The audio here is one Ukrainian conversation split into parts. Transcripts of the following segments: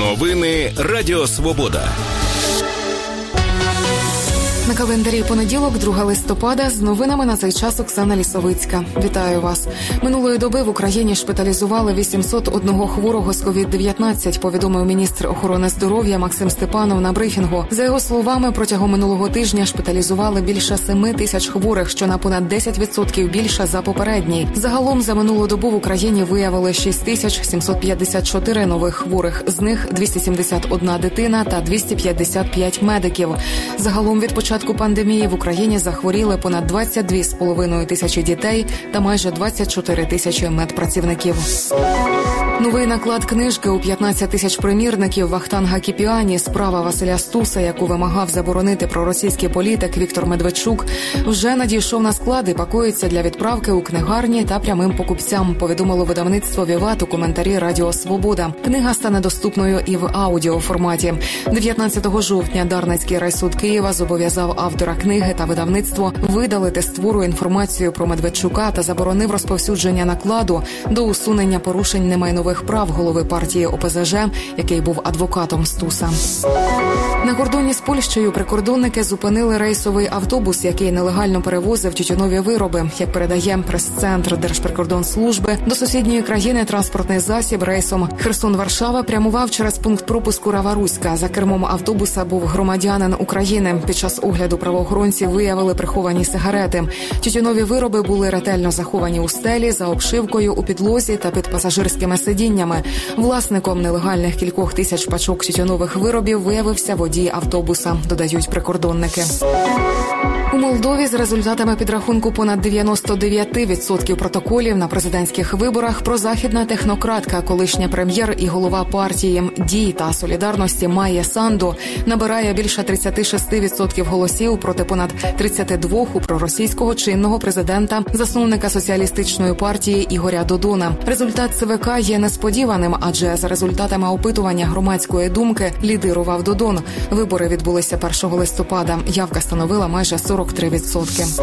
Новини Радіо Свобода. На календарі понеділок, 2 листопада, з новинами на цей час Оксана Лісовицька. Вітаю вас. Минулої доби в Україні шпиталізували 801 хворого з COVID-19, повідомив міністр охорони здоров'я Максим Степанов на брифінгу. За його словами, протягом минулого тижня шпиталізували більше 7 тисяч хворих, що на понад 10% більше за попередній. Загалом за минулу добу в Україні виявили 6754 нових хворих, з них 271 дитина та 255 медиків. Загалом від початку пандемії в Україні захворіли понад 22,5 тисячі дітей та майже 24 тисячі медпрацівників. Новий наклад книжки у 15 тисяч примірників Вахтанга Кіпіані «Справа Василя Стуса», яку вимагав заборонити проросійський політик Віктор Медведчук, вже надійшов на склад і пакується для відправки у книгарні та прямим покупцям, повідомило видавництво «Віват» у коментарі Радіо Свобода. Книга стане доступною і в аудіоформаті. 19 жовтня Дарницький райсуд Києва зобов'язав автора книги та видавництво видалити з твору інформацію про Медведчука та заборонив розповсюдження накладу до усунення порушень немайнових прав голови партії ОПЗЖ, який був адвокатом Стуса. На кордоні з Польщею прикордонники зупинили рейсовий автобус, який нелегально перевозив тютюнові вироби. Як передає прес-центр Держприкордонслужби, до сусідньої країни транспортний засіб рейсом Херсон-Варшава прямував через пункт пропуску Рава-Руська. За кермом автобуса був громадянин України. Під час огляду правоохоронці виявили приховані сигарети. Тютюнові вироби були ретельно заховані у стелі, за обшивкою, у підлозі та під пасажирськими сидіннями. Власником нелегальних кількох тисяч пачок тютюнових виробів виявився водій автобуса, додають прикордонники. У Молдові з результатами підрахунку понад 99% протоколів на президентських виборах прозахідна технократка, колишня прем'єр і голова партії «Дій» та «Солідарності» Майя Санду набирає більше 36% голосів проти понад 32% у проросійського чинного президента, засновника соціалістичної партії Ігоря Додона. Результат ЦВК є несподіваним, адже за результатами опитування громадської думки лідирував Додон. Вибори відбулися 1 листопада. Явка становила майже 43%.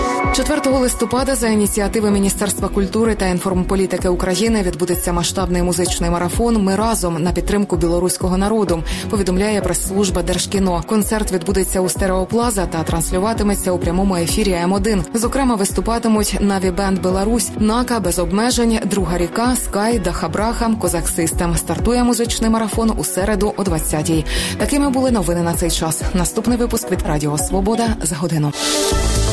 4 листопада за ініціативи Міністерства культури та інформполітики України відбудеться масштабний музичний марафон «Ми разом» на підтримку білоруського народу, повідомляє прес-служба Держкіно. Концерт відбудеться у Стереоплаза та транслюватиметься у прямому ефірі М1. Зокрема, виступатимуть Наві Бенд Беларусь, Нака, Без обмежень, Друга ріка, Скай, Даха-Браха, Козак Систем. Стартує музичний марафон у середу о 20-й. Такими були новини на цей час. Наступний випуск від Радіо Свобода за годину.